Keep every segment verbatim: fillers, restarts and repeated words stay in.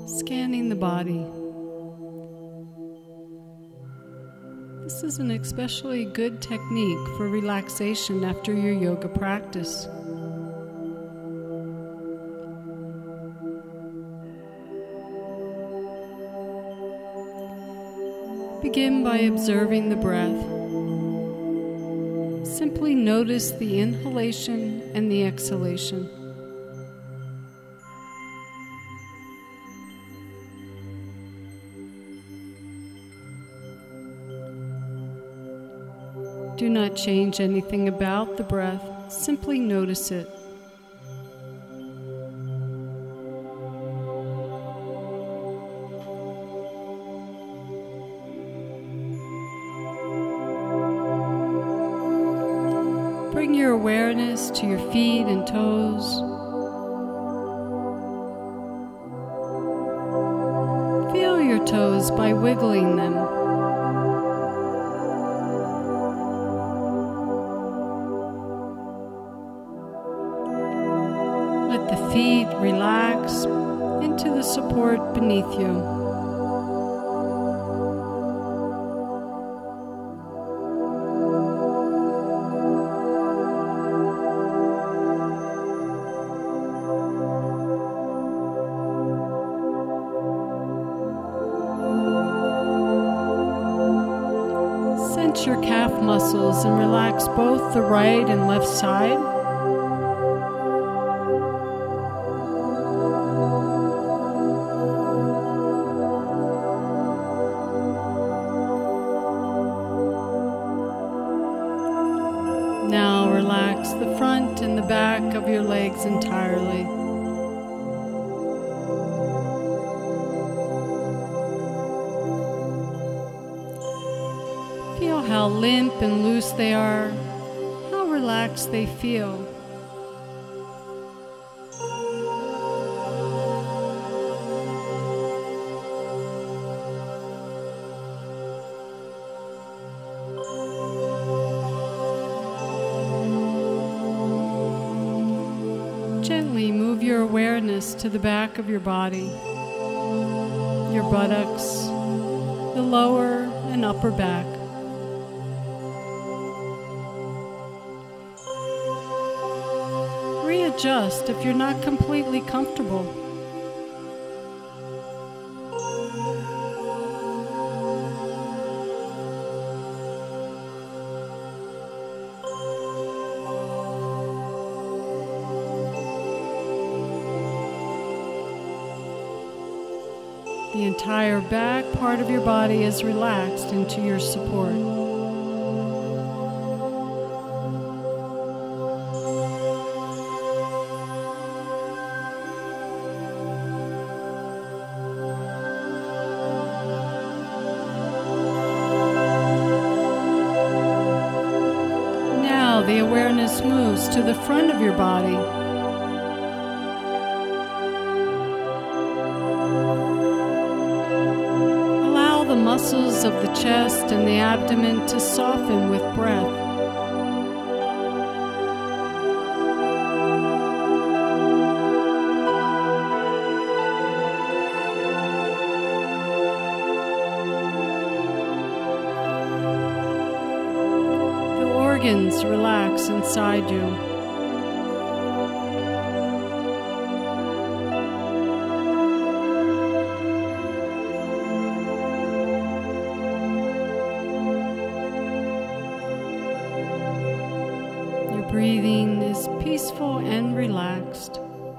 Scanning the body. This is an especially good technique for relaxation after your yoga practice. Begin by observing the breath. Simply notice the inhalation and the exhalation. Do not change anything about the breath, simply notice it. Bring your awareness to your feet and toes. Feel your toes by wiggling them. Let the feet relax into the support beneath you. Sense your calf muscles and relax both the right and left side. Now relax the front and the back of your legs entirely. Feel how limp and loose they are, how relaxed they feel. Gently move your awareness to the back of your body, your buttocks, the lower and upper back. Readjust if you're not completely comfortable. The entire back part of your body is relaxed into your support. Now the awareness moves to the front of your body. The muscles of the chest and the abdomen to soften with breath. The organs relax inside you. Breathing is peaceful and relaxed.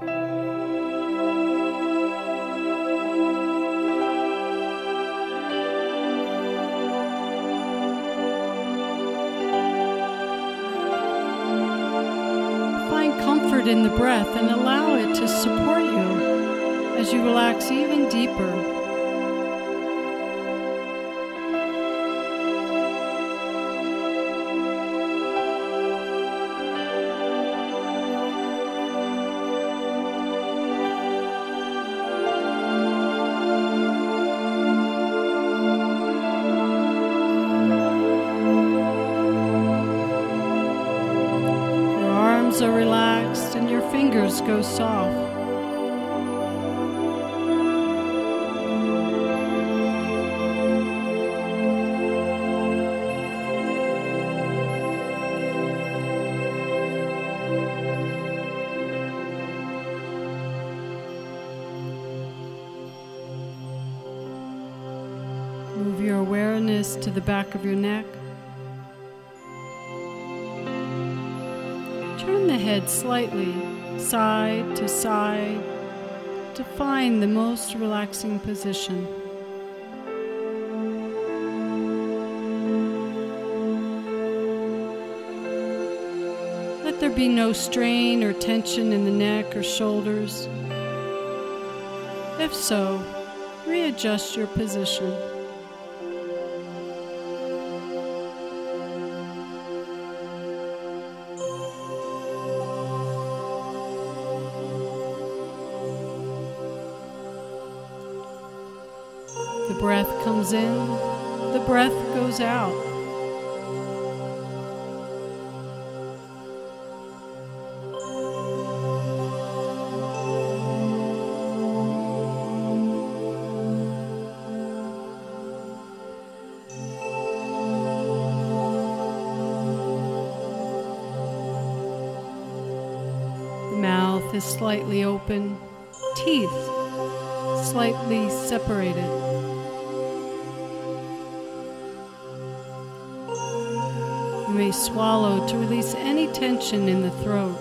Find comfort in the breath and allow it to support you as you relax even deeper. Are relaxed and your fingers go soft. Move your awareness to the back of your neck. Turn the head slightly, side to side, to find the most relaxing position. Let there be no strain or tension in the neck or shoulders. If so, readjust your position. The breath comes in, the breath goes out. The mouth is slightly open, teeth slightly separated. You may swallow to release any tension in the throat.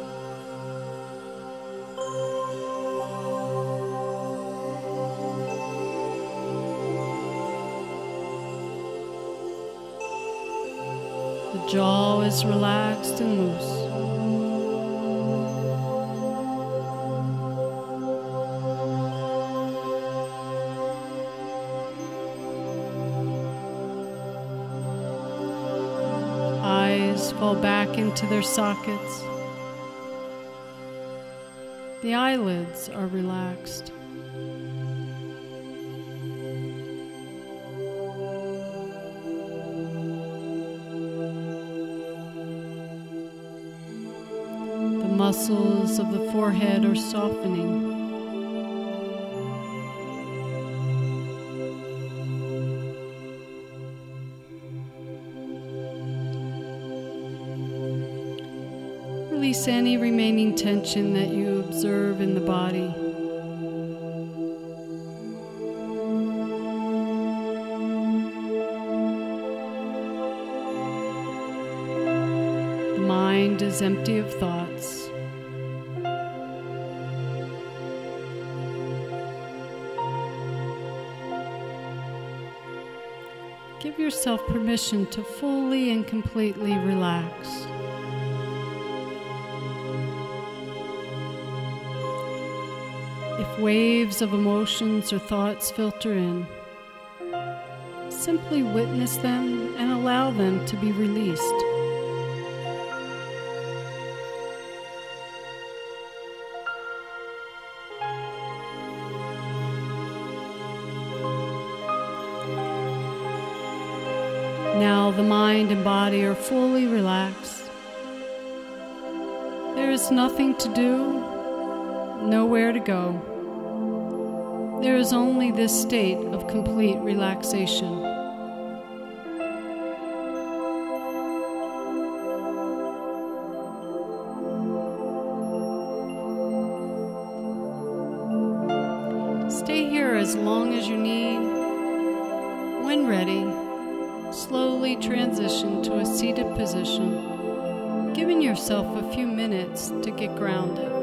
The jaw is relaxed and loose. Eyes fall back into their sockets. The eyelids are relaxed. The muscles of the forehead are softening. Release any remaining tension that you observe in the body. The mind is empty of thoughts. Give yourself permission to fully and completely relax. If waves of emotions or thoughts filter in, simply witness them and allow them to be released. Now the mind and body are fully relaxed. There is nothing to do, nowhere to go. There is only this state of complete relaxation. Stay here as long as you need. When ready, slowly transition to a seated position, giving yourself a few minutes to get grounded.